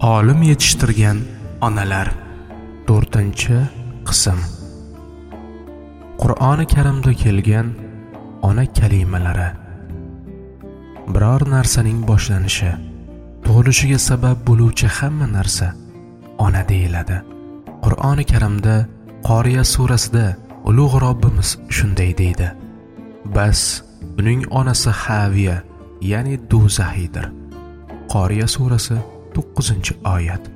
Olim yetishtirgan onalar. 4-qism. Qur'oni Karimda kelgan ona kalimalari. Biror narsaning boshlanishi, tug'ilishiga sabab bo'luvchi hamma narsa ona deyiladi. Qur'oni Karimda Qoriya surasida Ulug' Robbimiz shunday deydi: Bas uning onasi Haviya, ya'ni do'zaxiydir. Qoriya surasi 9-oyat.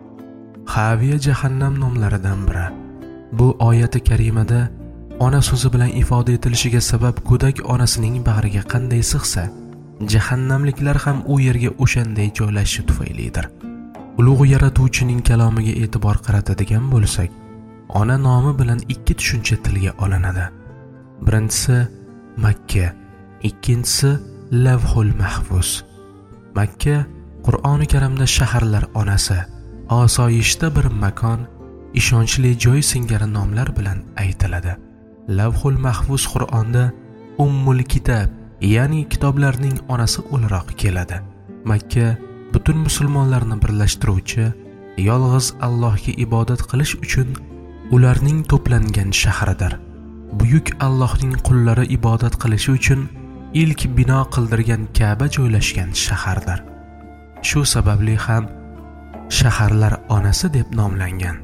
Haviya jahannam nomlaridan biri. Bu oyati karimada ona so'zi bilan ifoda etilishiga sabab go'dak onasining bag'riga qanday sig'sa, jahannamliklar ham u yerga o'shanday joylashishi tufaylidir. Ulug' yaratuvchining kalomiga e'tibor qaratadigan bo'lsak, ona nomi bilan ikki tushuncha tilga olinadi. Birinchisi Makka, ikkinchisi Lavhul Mahfuz. Makka Qur'oni Karimda shaharlar onasi, osoyishta bir makon, ishonchli joy singari nomlar bilan aytiladi. Lavhul Mahfuz Qur'onda Ummul Kitob, ya'ni kitoblarning onasi o'laroq keladi. Makka butun musulmonlarni birlashtiruvchi, yolg'iz Allohga ibodat qilish uchun ularning to'plangan shahridir. Buyuk Allohning qullari ibodat qilishi uchun ilk bino qildirgan Ka'ba joylashgan shahardir. Shu sababli ham shaharlar onasi deb nomlangan.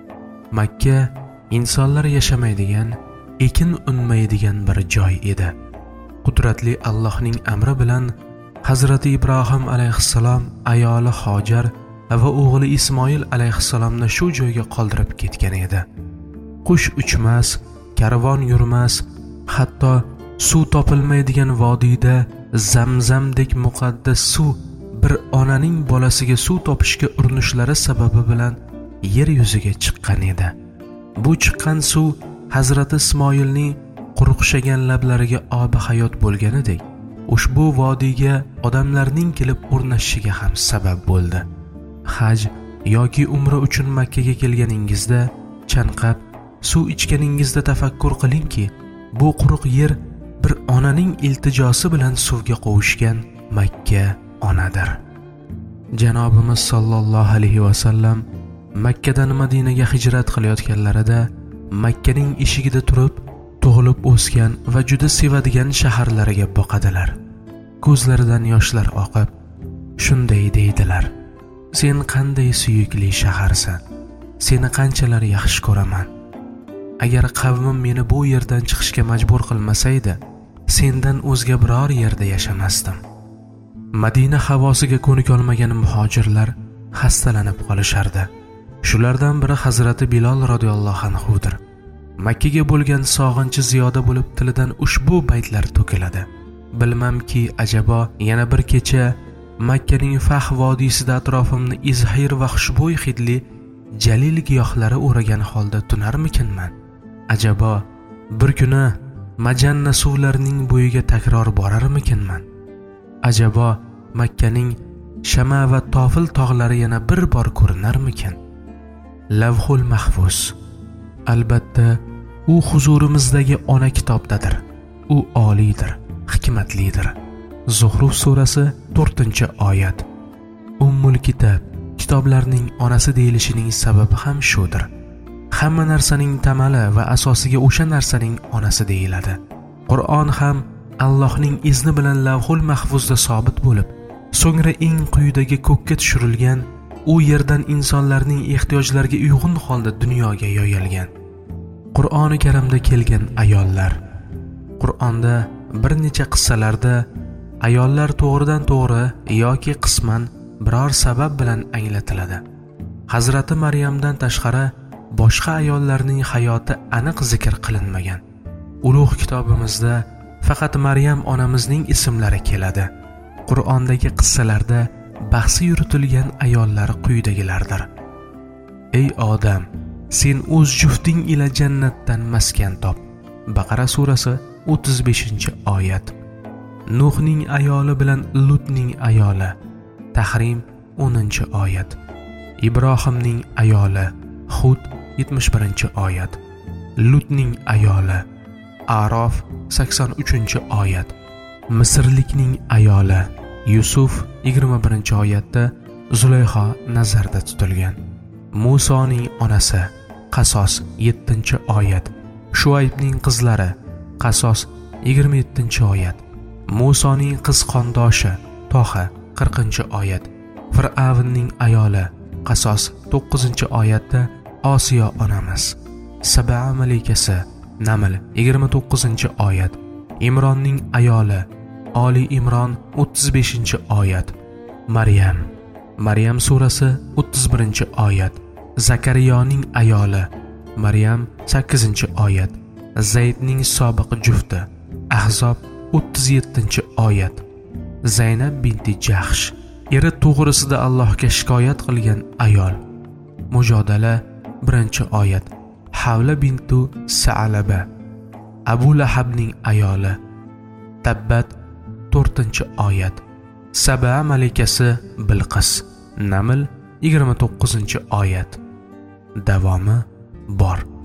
Makka insonlar yashamaydigan, ekin unmaydigan bir joy edi. Qudratli Allohning amri bilan Hazrati Ibrohim alayhissalom ayoli Hojar va o'g'li Ismoil alayhissalomni shu joyga qoldirib ketgan edi. Qush uchmas, karvon yurmas, hatto suv topilmaydigan vodiyda Zamzamdek muqaddas suv bir onaning bolasiga suv topishga urinishlari sababi bilan yer yuziga chiqqan edi. Bu chiqqan suv Hazrati Ismoilning quruqshagan lablariga obi hayot bo'lganidek, ushbu vodiyga odamlarning kelib o'rnashishiga ham sabab bo'ldi. Haj yoki umra uchun Makkaga kelganingizda chanqab suv ichganingizda tafakkur qilingki, bu quruq yer bir onaning iltijosi bilan suvga qovushgan Makka onadir. Janobimiz sallallohu alayhi va sallam Makkadan Madinaga hijrat qilayotganlarida Makkaning eshigida turib, tug'ilib o'sgan va juda sevadigan shaharlariga boqadilar. Ko'zlaridan yoshlar oqib, shunday deydilar: Sen qanday suyukli shaharsan. Seni qanchalar yaxshi ko'raman. Agar qavmim meni bu yerdan chiqishga majbur qilmasaydi, sendan o'zga biror yerda yashamasdim. Madina havosiga ko'nikolmagan muhojirlar xastalanib qolishardi. Shulardan biri Hazrati Bilol radhiyallohu anhudir. Makkaga bo'lgan sog'inchi ziyoda bo'lib tilidan ushbu baytlar to'kiladi. Bilmamki, ajabo yana bir kecha Makkaning Fah vodiysida atrofimni izhir va xushbo'y hidli jalil giyohlari o'ragan holda tunarmikinman? Ajabo bir kuni Majanna suvlarining bo'yiga takror borarmikinman? Ajabo Makkaning Shama va Tofil tog'lari yana bir bor ko'rinarmikin? Lavhul Mahfuz. Albatta, u huzurimizdagi ona kitobdadir. U oliydir, hikmatlidir. Zuhruf surasi 4-oyat. Ummul Kitob, kitoblarning onasi deyilishining sababi ham shudir. Hamma narsaning tamali va asosiga o'sha narsaning onasi deyiladi. Qur'on ham Allohning izni bilan Lavhul Mahfuzda sobit bo'lib, so'ngra eng quyidagi ko'kka tushirilgan, u yerdan insonlarning ehtiyojlariga uyg'un holda dunyoga yoyilgan. Qur'oni Karimda kelgan ayollar. Qur'onda bir necha qissalarda ayollar to'g'ridan to'g'ri yoki qisman biror sabab bilan anglatiladi. Hazrati Maryamdan tashqari boshqa ayollarning hayoti aniq zikr qilinmagan. Ulug' kitobimizda faqat Maryam onamizning ismlari keladi. Qur'ondagi qissalarda bahsi yuritilgan ayollar quyidagilardir. Ey odam, sen o'z jufting ila jannatdan maskan top. Baqara surasi 35-oyat. Nuhning ayoli bilan Lutning ayoli. Tahrim 10-oyat. Ibrohimning ayoli. Hud 71-oyat. Lutning ayoli. A'rof 83-oyat. Misrlikning ayoli. Yusuf 21-oyatda Zulayho nazarda tutilgan. Musoning onasi Qasos 7-oyat. Shuaybning qizlari Qasos 27-oyat. Musoning qiz qondoshi Toha 40-oyat. Fir'avnning ayoli Qasos 9-oyatda Osiyo onamiz. Saba malikasi Naml 29-oyat. Imronning ayoli Oli Imron 35-oyat. Maryam surasi 31-oyat. Zakariyaning ayoli Maryam 8-oyat. Zaydning sobiq jufti Ahzob 37-oyat. Zaynab binti Jahsh eri to'g'risida Allohga shikoyat qilgan ayol. Mujodala 1-oyat. Havla bintu Sa'laba Abu Lahabning ayoli. Tabbat 4-oyat. Saba malikasi Bilqis Naml 29-oyat. Davomi bor.